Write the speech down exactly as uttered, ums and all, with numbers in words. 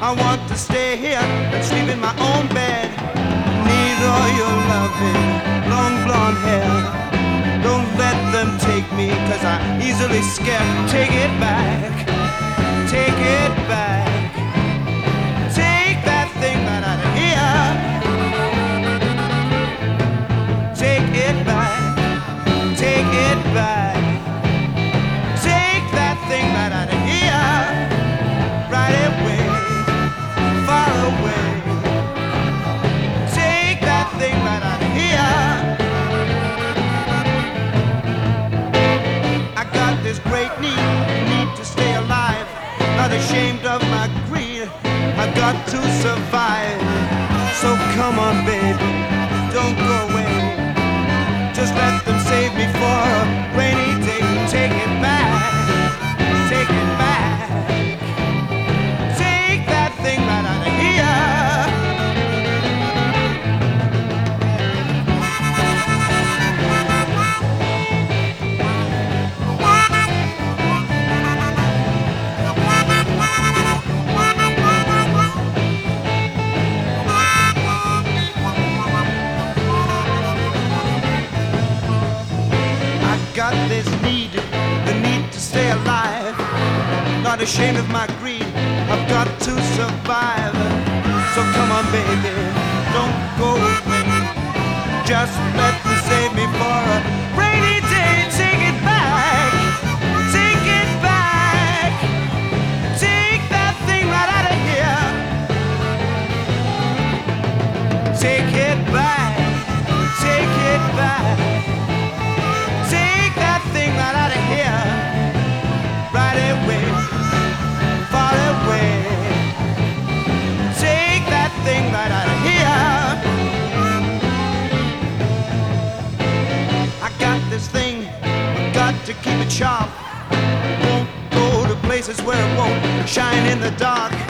I want to stay here and sleep in my own bed. Need all your loving, long blonde hair. Don't let them take me, cause I'm easily scared. Take it back, take it back. Take that thing right out of here. Take it back, take it back. Take that thing right out of here. Right away, far away. Take that thing right out of here. I got this great need, need to stay alive. Not ashamed of my greed, I got to survive. So come on, baby, don't go away. Just let them save me for a rainy day. Take it back, take it back. Take that thing right out of here. Got this need, the need to stay alive. Not ashamed of my greed, I've got to survive. So come on, baby, don't go away. Just let me save me for a rainy day. Take it back, take it back. Take that thing right out of here. Take it back, take it back. Take that thing right out of here, right away, far away. Take that thing right out of here. I got this thing, got to keep it sharp. Won't go to places where it won't shine in the dark.